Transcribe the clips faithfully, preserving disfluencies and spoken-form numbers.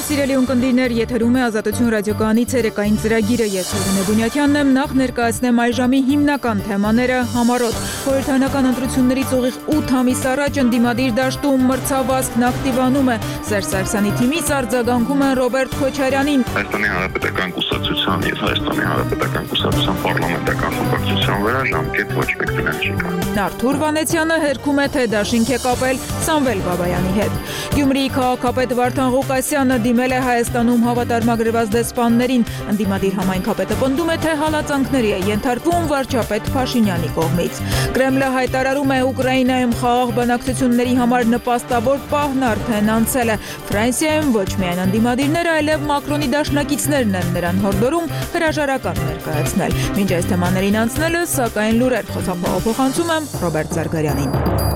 Նમસ્કાર սիրելի ունկնդիրներ, եթերում է Ազատություն ռադիոկայանի ցերեկային ծրագիրը, ես Հովնե Բունյաթյանն եմ, նախ ներկայացնեմ այժմի հիմնական թեմաները համառոտ։ Խորհրդարանական ընտրություններից ուղիղ ութ ամիս առաջ ընդդիմադիր դաշտում մրցավազքն ակտիվանում է, Սերժ Սարգսյանի թիմից արձագանքում են Ռոբերտ Քոչարյանին։ Հայաստանի Հանրապետական կուսակցության եւ Հայաստանի Հանրապետական կուսակցության պարլամենտական խմբակցության վրա ժամկետ ոչ մեկ դրան չի կա։ Արթուր Վանեցյանը հերքում է, թե դաշինք է կապել Սամվել Բաբայանի հետ։ Գյումրիի քաղաքապետ Վարդան Ղուկասյանը դիմել է Հայաստանում հավատարմագրված դեսպաններին, ընդդիմադիր համայնքապետը պնդում է, թե հալածանքների է ենթարկվում վարչապետ Փաշինյանի կողմից։ Կրեմլը հայտարարում է Ուկրաինայում խաղաղ բանակցությունների համար նպաստավոր պահն արդեն անցել է։ Ֆրանսիայում ոչ միայն ընդդիմադիրները, այլև Մակրոնի դաշնակիցներն են նրան հորդորում հրաժարական ներկայացնել։ Մինչ այս թեմաներին անցնելը, սակայն լուրեր խոսափողափոխանցում եմ Ռոբերտ Զարգարյանին։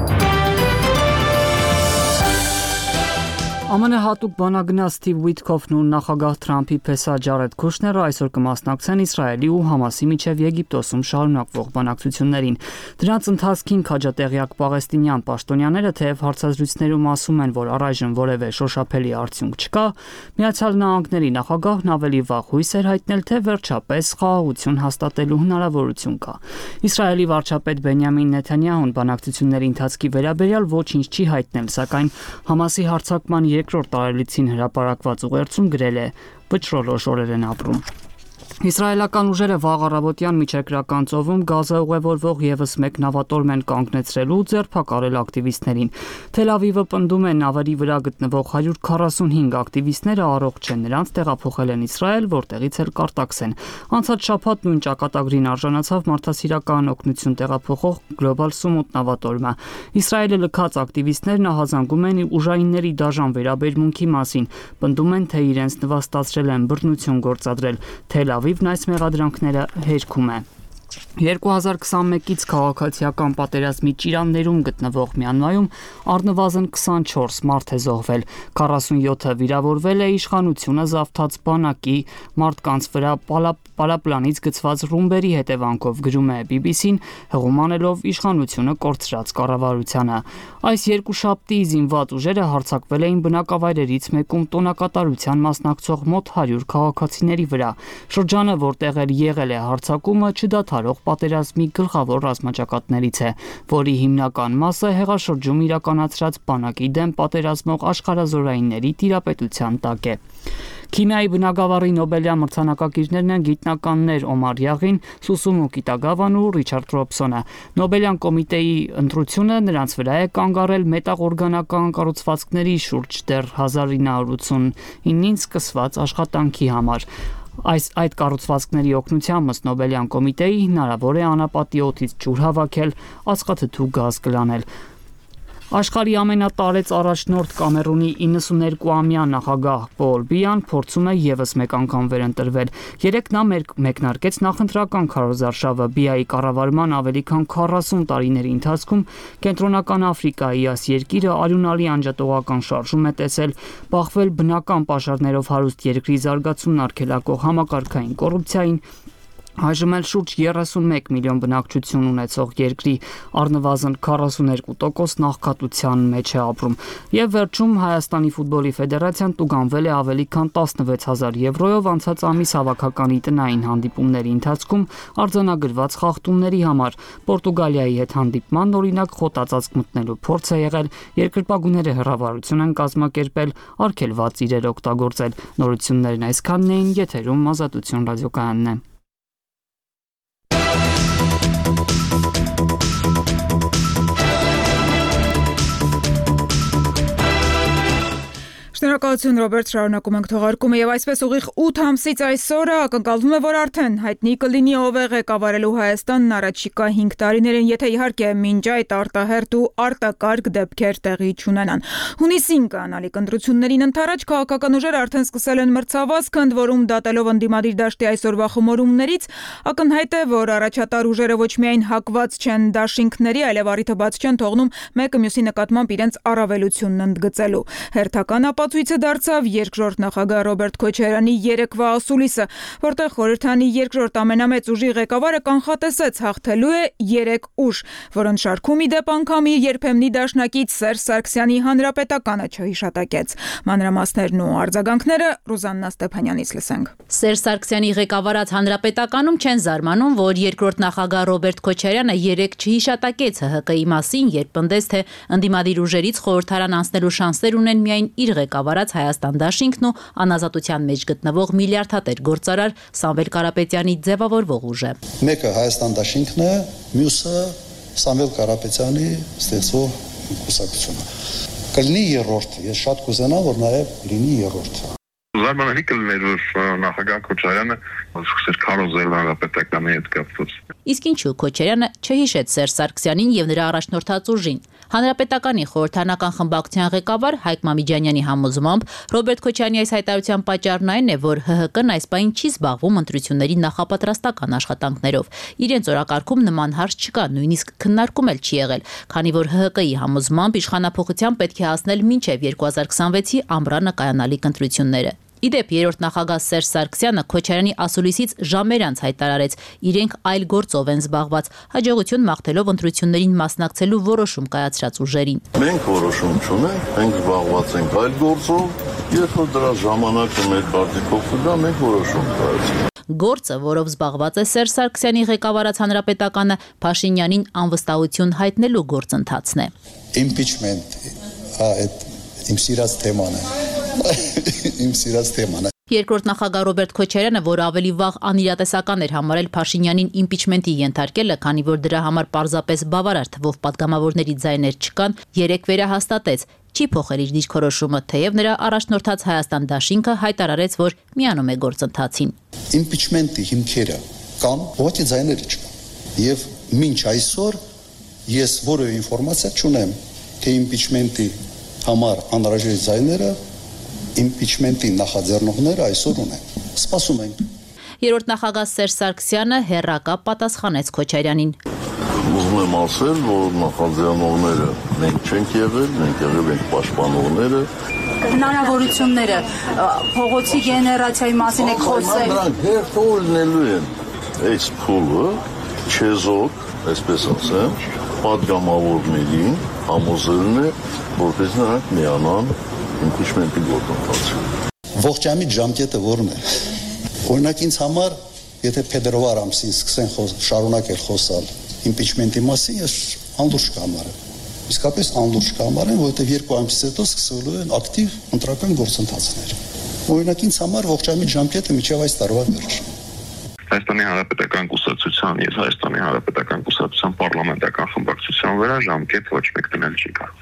Ամն հատուկ բանագնաց Սթիվ Ուիթքոֆն ու նախագահ Թրամփի փեսա Ջարեդ Քուշները այսօր կմասնակցեն Իսրայելի ու Համասի միջև Եգիպտոսում շարունակվող բանակցություններին։ Դրանց ընթացքին քաջատեղյակ պաղեստինյան պաշտոնյաները թեև հարցազրույցներում ասում են, որ առայժմ որևէ շոշափելի արդյունք չկա, Միացյալ Նահանգների նախագահն ավելի վաղ հույս էր հայտնել, թե վերջապես խաղաղություն հաստատելու հնարավորություն կա։ Իսրայելի վարչապետ Բենյամին Նեթանյահուն բանակցությունների ընթացքի վերաբերյալ ոչինչ չի հայտնել, սակայն Համասի հարձակման երկրորդ տարելիցին հրապարակված ուղերձում գրել է. «Վճռորոշ օրեր են ապրում»։ Իսրայելական ուժերը վաղ առավոտյան միջերկրական ծովում Գազա ուղևորվող ևս մեկ նավատորմ են կանգնեցրել ու ձերբակալել ակտիվիստներին։ Թել Ավիվը պնդում է նավերի վրա գտնվող հարյուր քառասունհինգ ակտիվիստները առողջ են, նրանց տեղափոխել են Իսրայել, որտեղից էլ կարտաքսեն։ Անցած շաբաթ նույն ճակատագրին արժանացավ մարդասիրական օգնություն տեղափոխող Global Sumut նավատորմը։ Իսրայելը լքած ակտիվիստներն ահազանգում են ուժայինների դաժան վերաբերմունքի մասին, պնդում են, թե իրենց նվաստացրել են բռնություն գործադրել։ Թել Ավիվն այս մեղադրանքները հերքում է։ երկու հազար քսանմեկից քաղաքացիական պատերազմի ճիրաններում գտնվող Մյանմայում առնվազն քսանչորս մարդ է զոհվել, քառասունյոթը վիրավորվել է իշխանությունը զավթած բանակի մարդկանց վրա պարապլանից գցված ռումբերի հետևանքով, գրում է բի բի սին, հղում անելով իշխանությունը կորցրած կառավարությանը։ Այս երկուշաբթի զինված ուժերը հարձակվել էին բնակավայրերից մեկում տոնակատարության մասնակցող մոտ հարյուր քաղաքացիների վրա։ Շրջանը, որտեղ էր եղել է հարձակումը, չդադարող պատերազմի գլխավոր ռազմաճակատներից է, որի հիմնական մասը հեղաշրջում իրականացրած բանակի դեմ պատերազմող աշխարհազորայինների տիրապետության տակ է։ Քիմիայի բնագավառի Նոբելյան մրցանակակիրներն են գիտնականներ Օմար Յաղին, Սուսումու Կիտագավան ու Ռիչարդ Ռոբսոնը։ Նոբելյան կոմիտեի ընտրությունը նրանց վրա է կանգ առել մետաղօրգանական կառուցվածքների շուրջ դեռ հազար ինը հարյուր ութսունինին սկսված աշխատանքի համար։ Այս այդ կառուցվածքների օգնությամբ ըստ Նոբելյան կոմիտեի հնարավոր է անապատի օդից ջուր հավաքել, ածխաթթու գազ կլանել։ Աշխարհի ամենատարեց առաջնորդ Կամերունի իննսուներկուամյա նախագահ Պոլ Բիան փորձում է եւս մեկ անգամ վերընտրվել։ Երեկ նա մեկնարկեց նախընտրական քարոզարշավը Բիայի կառավարման ավելի քան քառասուն տարիների ընթացքում Կենտրոնական Աֆրիկայի այս երկիրը արյունալի անջատողական շարժում է տեսել, բախվել բնական պաշարներով հարուստ երկրի զարգացումն արգելակող համակարգային կոռուպցիային, այժմ էլ շուրջ երեսունմեկ միլիոն բնակչություն ունեցող երկրի առնվազն քառասուներկու տոկոսն աղքատության մեջ է ապրում։ Եվ վերջում Հայաստանի ֆուտբոլի ֆեդերացիան տուգանվել է ավելի քան տասնվեց հազար եվրոյով անցած ամիս հավաքականի տնային հանդիպումների ընթացքում արձանագրված խախտումների համար։ Պորտուգալիայի հետ հանդիպման օրինակ խոտածածկ մտնելու փորձ է եղել, երկրպագուները հրավառություն են կազմակերպել, արգելված իրեր օգտագործել։ Նորություններն այսքանն էին, եթերում Ազատություն ռադիոկայանն է։ Շնորհակալություն Ռոբերտ, շարունակում ենք թողարկումը եւ այսպես ուղիղ ութ ամսից այսօրը ակնկալվում է, որ արդեն հայտնի կլինի ով է ղեկավարելու Հայաստանն առաջիկա հինգ տարիներին, եթե իհարկե մինչ այդ արտահերթ ու արտակարգ դեպքեր տեղի չունենան։ Հունիսին կանալիք ընտրություններին ընթരാճ քաղաքական ուժերը արդեն սկսել են մրցավազք, ընդ որում դատելով ընդդիմադիր դաշտի այսօրվա խմորումներից, ակնհայտ է, որ առաջատար ուժերը ոչ միայն հակված չեն դաշինքների, այլև առիթը բաց չեն թողնում մեկը մյուսի նկատմամբ իրենց առավելությունն ընդգծելու։ Հերթական Լրացուցիչը դարձավ երկրորդ նախագահ Ռոբերտ Քոչարյանի երեկվա ասուլիսը, որտեղ խորհրդանի երկրորդ ամենամեծ ուժի ղեկավարը կանխատեսեց հաղթելու է երեք ուժ, որոնց շարքում ի դեպ անգամ իր երբեմնի դաշնակից Սերժ Սարգսյանի հանրապետականը չհիշատակեց։ Մանրամասներն ու արձագանքները Ռուզաննա Ստեփանյանից լսենք։ Սերժ Սարգսյանի ղեկավարած հանրապետականում չեն զարմանում, որ երկրորդ նախագահ Ռոբերտ Քոչարյանը երեք չհիշատակեց Հ Հ Կի մասին, երբ պնդեց, թե ընդդիմադիր ուժերից խորհրդարան անցնելու շանսեր ունեն միայն իր ղեկավարած Հայաստան դաշինքն ու անազատության մեջ գտնվող միլիարդատեր գործարար Սամվել Կարապետյանի ձևավորվող ուժը։ Մեկը Հայաստան դաշինքն է, մյուսը Սամվել Կարապետյանի ստեղծող կուսակցությունը։ Կլինի երրորդ, ես շատ կուզենամ, որ նաև լինի երրորդ։ Զարմանալի կլիներ, որ նախագահ Քոչարյանը սկսեց քարոզել հանրապետականի հետ կապված։ Իսկ ինչու Քոչարյանը չհիշեց Սերժ Սարգսյանին եւ նրա առաջնորդած ուժին։ Հանրապետականի խորհրդանական խմբակցության ղեկավար Հայկ Մամիջանյանի համոզմամբ Ռոբերտ Քոչարյանի այս հայտարարության պատճառն այն է, որ Հ Հ Կն այս պահին չի զբաղվում ընտրությունների նախապատրաստական աշխատանքներով։ Իրենց օրակարգում նման հարց չկա, նույնիսկ քննարկում էլ չի եղել, քանի որ Հ Հ Կի համոզմամբ իշխանափոխության պետք է հասնել մինչև երկու հազար քսանվեցի ամռանը կայանալիք ընտրությունները։ Իդեպ երրորդ նախագահ Սերժ Սարգսյանը Քոչարյանի ասուլիսից ժամեր անց հայտարարեց, իրենք այլ գործով են զբաղված, հաջողություն մաղթելով ընտրություններին մասնակցելու որոշում կայացրած ուժերին։ Մենք որոշում չունենք, մենք զբաղված ենք այլ գործով, երբ որ դրա ժամանակը մեր պարտիկով կգա, մենք որոշում կայացնենք։ Գործը, որով զբաղված է Սերժ Սարգսյանի ղեկավարած հանրապետականը, Փաշինյանին անվստահություն հայտնելու գործընթացն է։ Impeachment, այդ իմ սիրած թեման է։ Իմ սիրած թեման է։ Երկրորդ նախագահ Ռոբերտ Քոչարյանը, որ ավելի վաղ անիրատեսական էր համարել Փաշինյանին իմպիչմենտի ենթարկելը, քանի որ դրա համար պարզապես բավարար թվով պատգամավորների ձայներ չկան, երեք վերահաստատեց, չի փոխել իր դիրքորոշումը, թեև նրա առաջնորդած Հայաստան դաշինքը հայտարարեց, որ միանում է գործընթացին։ Իմպիչմենտի հիմքերը կան, ոչինչ ձայները չկան։ Եվ մինչ այսօր ես որևէ ինֆորմացիա չունեմ, թե իմպիչմենտի համար անհրաժեշտ ձայները իմպիչմենտի նախաձեռնողները այսօր ունեն։ Սպասում ենք։ Երրորդ նախագահ Սերժ Սարգսյանը հերրակապ պատասխանեց Քոչարյանին։ Ուզում եմ ասել, որ նախաձեռնողները մենք չենք եղել, մենք եղել ենք պաշտպանողները։ Հնարավորությունները փողոցի գեներացիայի մասին եք խոսել։ Նրանք հերթով լինելու են այս փուլը չեզոք, այսպես ասեմ, պատգամավորներին համոզելն է, որպես նրանք միանան իմպիչմենտի գործընթացին։ Ողջամիտ ժամկետը որն է։ Օրինակ ինձ համար, եթե փետրվար ամսին սկսեն շարունակել խոսալ իմպիչմենտի մասին, ես անլուրջ կհամարեմ։ Իսկապես անլուրջ կհամարեմ, որովհետև երկու ամսից հետո սկսելու են ակտիվ ընտրական գործընթացներ։ Օրինակ ինձ համար ողջամիտ ժամկետը մինչև այս տարվա վերջը։ Հայաստանի Հանրապետական կուսակցության եւ Հայաստանի Հանրապետական կուսակցության պարլամենտական խմբակցության վրա ժամկետ ոչ մեկ դնել չի կարող։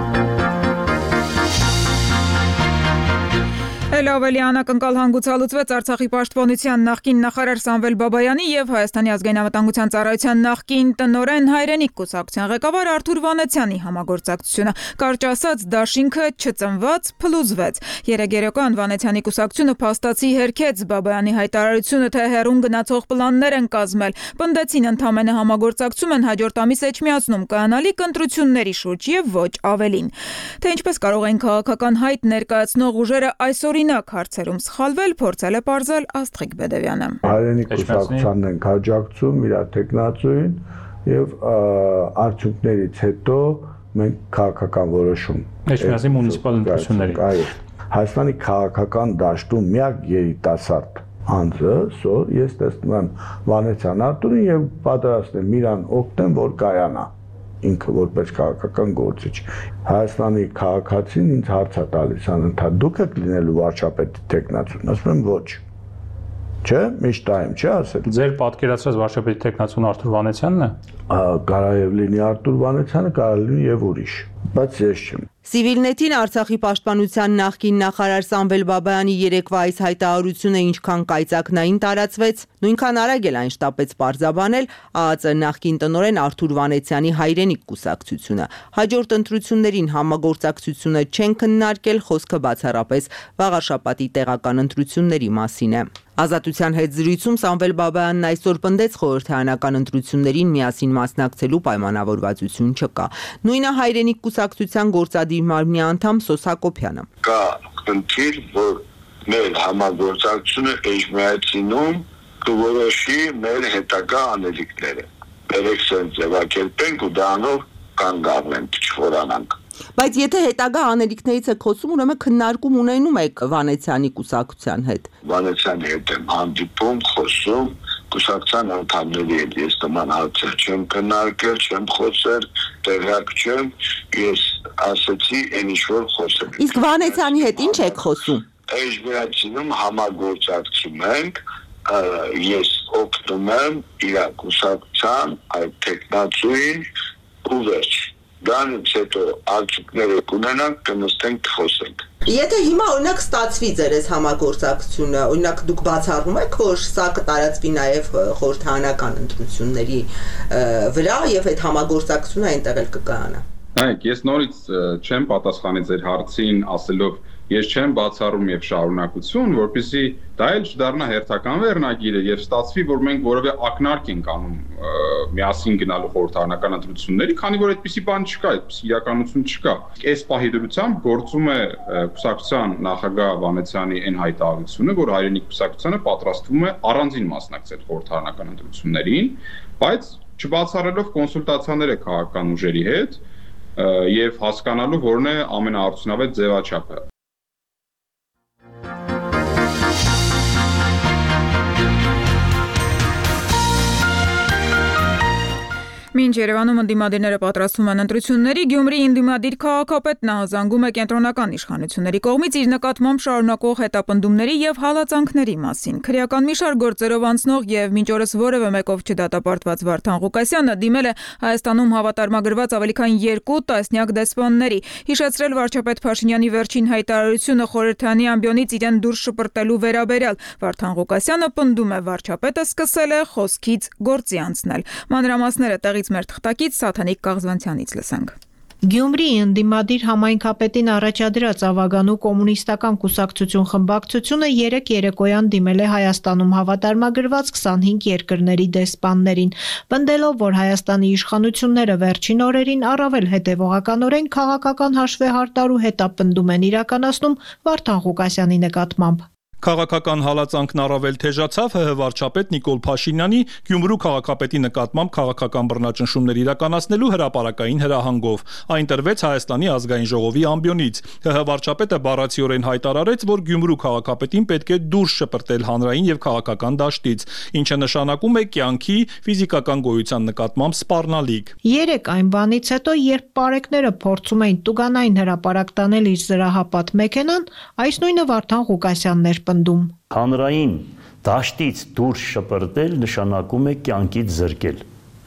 Էլ ավելի անակնկալ հանգուցալուծվեց Արցախի պաշտպանության նախկին նախարար Սամվել Բաբայանի եւ Հայաստանի ազգային անվտանգության ծառայության նախկին տնօրեն Հայրենիք կուսակցության ղեկավար Արթուր Վանեցյանի համագործակցությունը։ Կարճ ասած, դաշինքը չծնված, փլուզվեց։ Երեկ երեկոյան Վանեցյանի կուսակցությունը փաստացի հերքեց Բաբայանի հայտարարությունը, թե հերուն գնացող պլաններ են կազմել։ Պնդեցին, ընդամենը համագործակցում են հաջորդ ամիս էջմիածնում կայանալիք ընտրությունների շուրջ եւ ոչ ավելին։ Թե ինչպես կարող են քաղաքական հայտ ներկայացնող ուժերը այսօր օրինակ հարցերում սխալվել, փորձել է պարզել Աստղիկ Բեդևյանը։ Հայրենիք կուսակցությանն են հաջակցում իր տեխնացուին եւ արդյունքներից հետո մենք քաղաքական որոշում։ Էջմիածնի մունիցիպալ ընտրությունների։ Այո։ Հայաստանի քաղաքական դաշտում միակ երիտասարդ անձը, սոր ես տեսնում եմ Վանեցյան Արտուրին եւ պատրաստ եմ իրան օգնեմ, որ կայանա ինքը որպես քաղաքական գործիչ։ Հայաստանի քաղաքացին ինձ հարց է տալիս անընդհատ դուք եք լինելու վարչապետի տեխնացուն, ասում եմ ոչ։ Չէ, միշտ այմ չէ ասել։ Ձեր պատկերացրած վարչապետի տեխնացուն Արթուր Վանեցյանն է։ Կարող լինի Արթուր Վանեցյանը, կարող լինի եւ ուրիշ, բայց ես չեմ։ Civilnet-ին Արցախի պաշտպանության նախկին նախարար Սամվել Բաբայանի երեկվա այս հայտարարությունը ինչքան կայծակնային տարածվեց, նույնքան արագ էլ այն շտապեց պարզաբանել ԱԱԾ նախկին տնօրեն Արթուր Վանեցյանի Հայրենիք կուսակցությունը։ Հաջորդ ընտրություններին համագործակցությունը չեն քննարկել, խոսքը բացառապես վաղաշաբաթի տեղական ընտրությունների մասին է։ Ազատության հետ զրույցում Սամվել Բաբայանն այսօր պնդեց խորհրդարանական ընտրություններին միասին մասնակցելու պայմանավորվածություն չկա։ Նույնը Հայրենիք կուսակցության գործադիր մարմնի անդամ Սոս Հակոբյանը։ Կա խնդիր, որ մեր համագործակցությունը էջմիածինում կորոշի մեր հետագա անելիքները։ Բերեք սենց ձևակերպենք ու դրանով կանգ առնենք, չխորանանք։ Բայց եթե հետագա անելիքներից եք խոսում, ուրեմն քննարկում ունենում եք Վանեցյանի կուսակցության հետ։ Վանեցյանի հետ եմ հանդիպում, խոսում, կուսակցության անդամների հետ ես նման հարցեր չեմ քննարկել, չեմ խոսել, տեղյակ չեմ, ես ասացի այն ինչ որ խոսել։ Իսկ Վանեցյանի հետ ինչ եք խոսում։ Էջմիածինում համագործակցում ենք, ես օգնում եմ իր կուսակցության այդ տեխնացուին ու վերջ։ Դրանից հետո արդյունքները կունենանք, կնստենք խոսենք։ Եթե հիմա օրինակ ստացվի ձեր այս համագործակցությունը, օրինակ դուք բացառում եք, որ սա կտարածվի նաև խորհրդարանական ընտրությունների վրա եւ այդ համագործակցությունը այնտեղ էլ կկայանա։ Նայեք, ես նորից չեմ պատասխանի ձեր հարցին ասելով ես չեմ բացառում եւ շարունակություն, որպեսզի դա էլ չդառնա հերթական վերնագիրը եւ ստացվի, որ մենք որևէ ակնարկ ենք անում միասին գնալու խորհրդարանական ընտրությունների, քանի որ այդպիսի բան չկա, այդպիսի իրականություն չկա։ Այս պահի դրությամբ գործում է կուսակցության նախագահ Վանեցյանի այն հայտարարությունը, որ հայրենիք կուսակցությունը պատրաստվում է առանձին մասնակցել խորհրդարանական ընտրություններին, բայց չբացառելով կոնսուլտացիաները քաղաքական ուժերի հետ եւ հասկանալու որն է ամենաարդյունավետ ձևաչափը։ Մինչ Երևանում ընդդիմադիրները պատրաստվում են ընտրությունների, Գյումրիի ընդդիմադիր քաղաքապետն ահազանգում է կենտրոնական իշխանությունների կողմից իր նկատմամբ շարունակող հետապնդումների եւ հալածանքների մասին։ Քրեական մի շարք գործերով անցնող եւ մինչ օրս որևէ մեկով չդատապարտված Վարդան Ղուկասյանը դիմել է Հայաստանում հավատարմագրված ավելի քան երկու տասնյակ դեսպանների, հիշեցրել վարչապետ Փաշինյանի վերջին հայտարարությունը խորհրդանի ամբիոնից իրեն դուրս շպրտելու վերաբերյալ։ Վարդան Ղուկասյանը պնդում է, վարչապետը սկսել է խոսքից գործի անցնել։ Մանրամասները տեղի մեր թղթակից Սաթանիկ Կաղզվանցյանից լսենք։ Գյումրիի ընդդիմադիր համայնքապետին առաջադրած Ավագանու կոմունիստական կուսակցություն խմբակցությունը երեկ երեկոյան դիմել է Հայաստանում հավատարմագրված քսանհինգ երկրների դեսպաններին, պնդելով, որ Հայաստանի իշխանությունները վերջին օրերին առավել հետևողականորեն քաղաքական հաշվեհարդար ու հետապնդում են իրականացնում Վարդան Ղուկասյանի նկատմամբ։ Քաղաքական հալածանքն առավել թեժացավ ՀՀ վարչապետ Նիկոլ Փաշինյանի Գյումրու քաղաքապետի նկատմամբ քաղաքական բռնաճնշումներ իրականացնելու հրապարակային հրահանգով։ Այն տրվեց Հայաստանի ազգային ժողովի ամբիոնից։ ՀՀ վարչապետը բառացիորեն հայտարարեց, որ Գյումրու քաղաքապետին պետք է դուրս շպրտել հանրային եւ քաղաքական դաշտից, ինչը նշանակում է կյանքի ֆիզիկական գոյության նկատմամբ սպառնալիք։ Երեք այն բանից հետո, երբ պարեկները փորձում էին տուգանային հրապարակ տանել իր զրահապատ մեքենան, այս նույնը Վարդան Ղուկասյանն էր պնդում։ Հանրային դաշտից դուրս շպրտել նշանակում է կյանքից զրկել։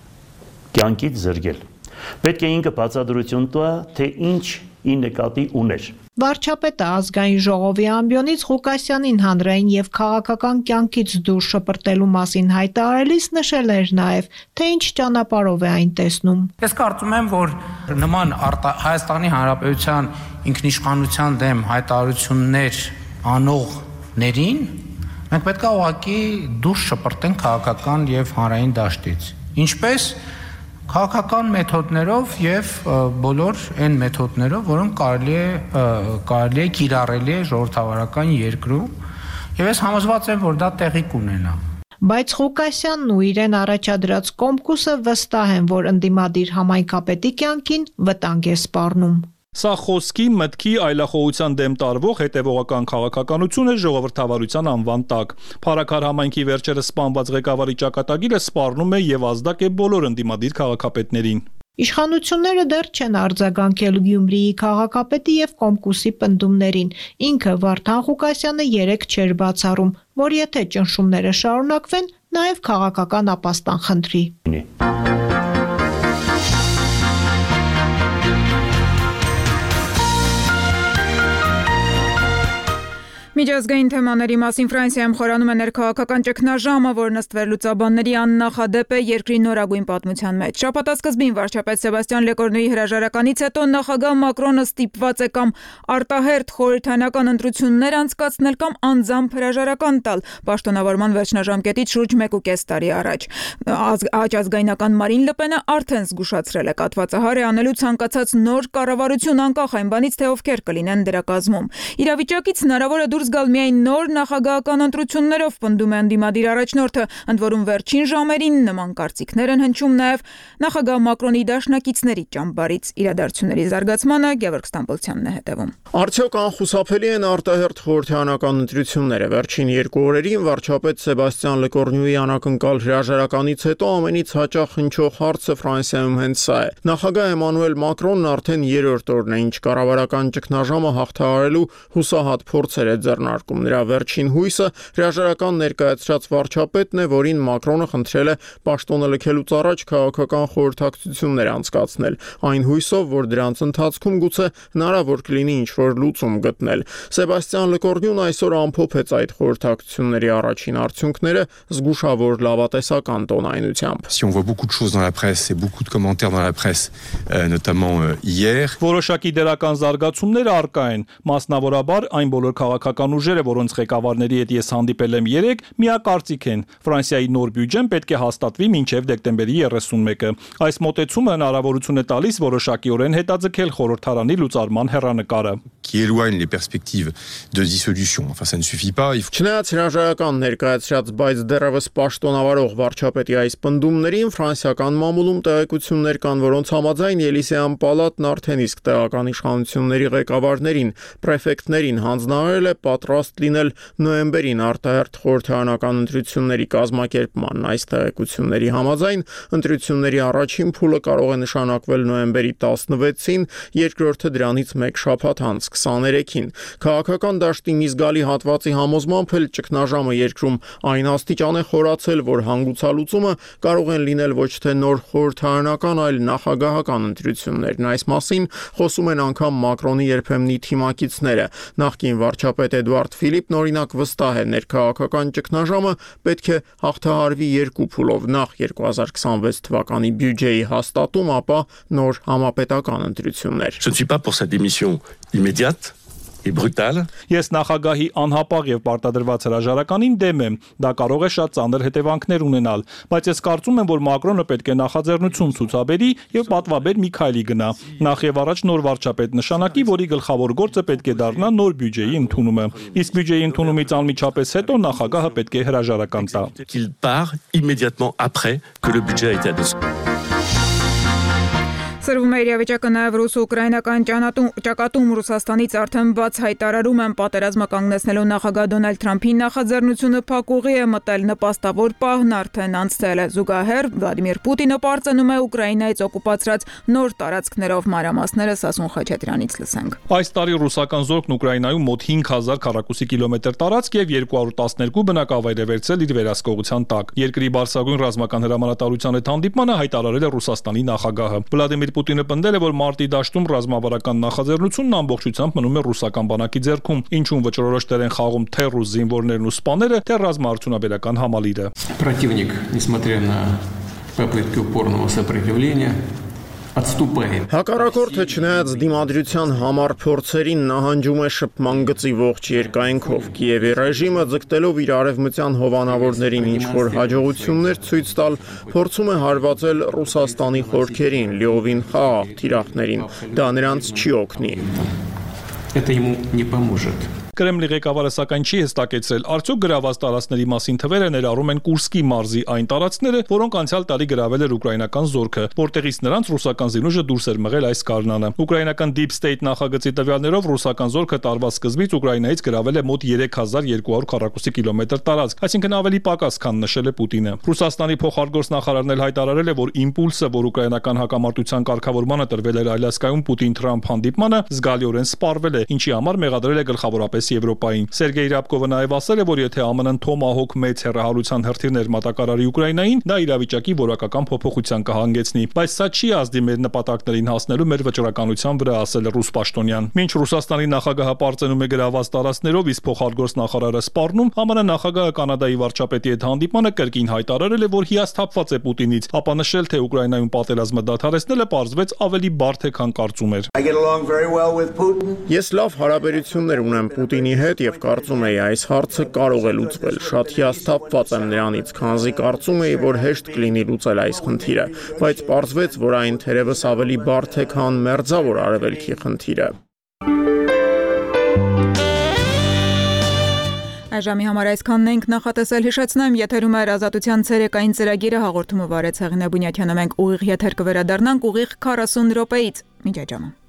Կյանքից զրկել։ Պետք է ինքը բացատրություն տա, թե ինչ ի նկատի ուներ։ Վարչապետը ազգային ժողովի ամբիոնից Ղուկասյանին հանրային եւ քաղաքական կյանքից դուրս շպրտելու մասին հայտարարելիս նշել էր նաեւ, թե ինչ ճանապարհով է այն տեսնում։ Ես կարծում եմ, որ նման Հայաստանի Հանրապետության ինքնիշխանության դեմ հայտարարություններ անող ներին մենք պետք է ուղղակի դուրս շպրտենք քաղաքական եւ հանրային դաշտից։ Ինչպես քաղաքական մեթոդներով եւ բոլոր այն մեթոդներով, որոնք կարելի է կարելի է կիրառելի է ժողովրդավարական երկրում, եւ ես համոզված եմ, որ դա տեղի կունենա։ Բայց Ղուկասյանն ու իրեն առաջադրած Կոմկուսը վստահ են, որ ընդդիմադիր համայնքապետի կյանքին վտանգ է սպառնում։ Սա խոսքի, մտքի, այլախոհության դեմ տարվող հետևողական քաղաքականություն է ժողովրդավարության անվան տակ։ Փարաքար համայնքի վերջերս սպանված ղեկավարի ճակատագիրը սպառնում է եւ ազդակ է բոլոր ընդդիմադիր քաղաքապետներին։ Իշխանությունները դեռ չեն արձագանքել Գյումրիի քաղաքապետի եւ Կոմկուսի պնդումներին։ Ինքը Վարդան Ղուկասյանը երեք չէր բացառում, որ եթե ճնշումները շարունակվեն, նաեւ քաղաքական ապաստան խնդրի։ Միջազգային թեմաների մասին Ֆրանսիայում խորանում է ներքաղաքական ճգնաժամը, որն ըստ վերլուծաբանների աննախադեպ է երկրի նորագույն պատմության մեջ։ Շաբաթասկզբին վարչապետ Սեբաստիան Լեկորնուի հրաժարականից հետո նախագահ Մակրոնը ստիպված է կամ արտահերթ խորհրդարանական ընտրություններ անցկացնել կամ անձամբ հրաժարական տալ պաշտոնավարման վերջնաժամկետից շուրջ մեկ ու կես տարի առաջ։ Աճազգայնական Մարին Լպենը արդեն զգուշացրել է կաթվածահար է անելու ցանկացած նոր կառավարություն անկախ այն բանից, թե ովքեր կլինեն դրա կազմում։ Իրավիճակից հնարավոր է դուրս գալ միայն նոր նախագահական ընտրություններով, պնդում է ընդդիմադիր առաջնորդը, ընդ որում վերջին ժամերին նման կարծիքներ են հնչում նաև նախագահ Մակրոնի դաշնակիցների ճամբարից։ Իրադարձությունների զարգացմանը Գևորգ Ստամբոլցյանն է հետևում։ Արդյոք անխուսափելի են արտահերթ խորհրդարանական ընտրությունները։ Վերջին երկու օրերին վարչապետ Սեբաստիան Լեկորնյուի անակնկալ հրաժարականից հետո ամենից հաճախ հնչող հարցը Ֆրանսիայում հենց սա է։ Նախագահ Էմանուել Մակրոնն արդեն երրորդ օրն է, ինչ կառավարական ճգնաժամը հաղթահարելու հուսահատ փորձեր է ձեռնարկում։ Նրա վերջին հույսը հրաժարական ներկայացրած վարչապետն է, որին Մակրոնը խնդրել է պաշտոնը լքելուց առաջ քաղաքական խորհրդակցություններ անցկացնել, այն հույսով, որ դրանց ընթացքում գուցե հնարավոր կլինի ինչ-որ լուծում գտնել։ Սեբաստիան Լեկորնյուն այսօր ամփոփեց այդ խորհրդակցությունների առաջին արդյունքները զգուշավոր լավատեսական տոնայնությամբ։ Si on voit beaucoup de choses dans la presse et beaucoup de commentaires dans la presse, euh, notamment euh, hier. Որոշակի դերական զարգացումներ առկա են, մասնավորաբար այն բոլոր քաղաքական ուժերը, որոնց ղեկավարների հետ ես հանդիպել եմ երեկ, միակարծիք են։ Ֆրանսիայի նոր բյուջեն պետք է հաստատվի մինչև դեկտեմբերի երեսունմեկը։ Այս մոտեցումը հնարավորություն է տալիս որոշակիորեն հետաձգել խորհրդարանի լուծարման հեռանկարը։ Qui éloigne les perspectives de dissolution. Enfin, ça ne suffit pas. Il faut... Չնայած հրաժարական ներկայացրած, բայց դեռևս պաշտոնավարող վարչապետի այս պնդումներին ֆրանսիական մամուլում տեղեկություններ կան, որոնց համաձայն Ելիսեյան պալատն արդեն իսկ տեղական իշխանությունների ղեկավարներին, պրեֆեկտներին հանձնարարել է պատրաստ լինել նոյեմբերին արտահերթ խորհրդարանական ընտրությունների կազմակերպման։ Այս տեղեկությունների համաձայն ընտրությունների առաջին փուլը կարող է նշանակվել նոյեմբերի տասնվեցին, երկրորդը դրանից մեկ շաբաթ անց քսաներեքին։ Քաղաքական դաշտի մի զգալի հատվածի համոզմամբ էլ ճգնաժամը երկրում այն աստիճան է խորացել, որ հանգուցալուծումը կարող են լինել ոչ թե նոր խորհրդարանական, այլ նախագահական ընտրություններն։ Այս մասին խոսում են անգամ Մակրոնի երբեմնի թիմակիցները։ Նախկին վարչապետ Էդուարդ Ֆիլիպն օրինակ վստահ է, ներքաղաքական ճգնաժամը պետք է հաղթահարվի երկու փուլով՝ նախ երկու հազար քսանվեց թվականի բյուջեի հաստատում, ապա նոր համապետական ընտրություններ։ Je ne suis pas pour cette démission immédiate et brutale. Ես նախագահի անհապաղ եւ պարտադրված հրաժարականին դեմ եմ։ Դա կարող է շատ ծանր հետևանքներ ունենալ, բայց ես կարծում եմ, որ Մակրոնը պետք է նախաձեռնություն ցուցաբերի եւ պատվաբեր մի քայլի գնա։ Նախ եւ առաջ նոր վարչապետ նշանակի, որի գլխավոր գործը պետք է դառնա նոր բյուջեի ընդունումը։ Իսկ բյուջեի ընդունումից անմիջապես հետո նախագահը պետք է հրաժարական տա։ Qu'il part immédiatement après que le budget a été adopté. Սրվում է իրավիճակը նաև ռուս-ուկրաինական ճակատում Ռուսաստանից արդեն բաց հայտարարում են պատերազմը կանգնեցնելու նախագահ Դոնալդ Թրամփի նախաձեռնությունը փակուղի է մտել, նպաստավոր պահն արդեն անցել է։ Զուգահեռ Վլադիմիր Պուտինը պարծնում է Ուկրաինայից օկուպացրած նոր տարածքներով մանրամասները Սասուն Խաչատրյանից լսենք։ Այս տարի ռուսական զորքն Ուկրաինայում մոտ հինգ հազար քառակուսի կիլոմետր տարածք եւ երկու հարյուր տասներկու բնակավայր է վերցել իր վերահսկողության տակ։ Երկրի բարձրագույն ռազմական հրամանատարության հետ հանդիպմանը հայտարարել է Ռուսաստանի նախագահը։ Վլադիմիր Պուտինը պնդել է, որ մարտի դաշտում ռազմավարական նախաձեռնությունն ամբողջությամբ մնում է ռուսական բանակի ձեռքում, ինչում վճռորոշ դեր են խաղում թե ռուս զինվորներն ու սպաները, թե ռազմաարդյունաբերական համալիրը։ Противник, несмотря на попытки упорного сопротивления, отступает. Հակառակորդը չնայած դիմադրության համար փորձերին նահանջում է շփման գծի ողջ երկայնքով։ Կիևի ռեժիմը ձգտելով իր արևմտյան հովանավորներին ինչ-որ հաջողություններ ցույց տալ, փորձում է հարվածել Ռուսաստանի խորքերին, լիովին խաղաղ թիրախներին։ Դա նրանց չի օգնի։ Это ему не поможет. Կրեմլի ղեկավարը սակայն չի հստակեցրել, արդյոք գրաված տարածքների մասին թվերը ներառում են Կուրսկի մարզի այն տարածքները, որոնք անցյալ տարի գրավել էր ուկրաինական զորքը, որտեղից նրանց ռուսական զինուժը դուրս էր մղել այս գարնանը։ Ուկրաինական Deep State նախագծի տվյալներով ռուսական զորքը տարվա սկզբից Ուկրաինայից գրավել է մոտ երեք հազար երկու հարյուր քառակուսի կիլոմետր տարածք, այսինքն ավելի պակաս, քան նշել է Պուտինը։ Ռուսաստանի փոխարգործնախարարն էլ հայտարարել է, որ իմպուլսը, որ ուկրաինական հակամարտության կարգավորմանը տրվել էր Ալյասկայում Պուտին-Թրամփ հանդիպմանը, զգալիորեն սպառվել է, ինչի համար մեղադրել է գլխավորապես ինչպես Եվրոպային։ Սերգեյ Ռябկովը նաև ասել է, որ եթե ԱՄՆ-ն Թոմահոկ մեծ հեռահարության հրթիռներ մատակարարի Ուկրաինային, դա իրավիճակի որակական փոփոխության կհանգեցնի, բայց սա չի ազդի մեր նպատակներին հասնելու մեր վճռականության վրա, ասել է ռուս պաշտոնյան։ Մինչ Ռուսաստանի նախագահը պարծենում է գրաված տարածքներով, իսկ փոխարգործ նախարարը սպառնում, ԱՄՆ նախագահը Կանադայի վարչապետի հետ հանդիպանը կրկին հայտարարել է, որ հիասթափված է Պուտինից, ապա նշել, թե Ուկրաինայում պատերազմը դադարեցնելը պարզվեց ավելի բարդ է, քան կարծում էր։ Ես լավ հարաբերություններ ունեմ Պուտինի հետ եւ կարծում եի այս հարցը կարող է լուծվել։ Շատ հիասթափված եմ նրանից, քանզի կարծում եի, որ հեշտ կլինի լուծել այս խնդիրը, բայց պարզվեց, որ այն թերևս ավելի բարդ է, քան մերձավոր արևելքի խնդիրը։ Այժմի համար այսքանն ենք նախատեսել, հիշեցնեմ, եթերում է Ազատության ցերեկային ծրագիրը, հաղորդումը վարեց Հեղինե Բունյաթյանը, մենք ուղիղ եթեր կվերադառնանք ուղիղ քառասուն րոպեից։ Մինչ այդ ժամը։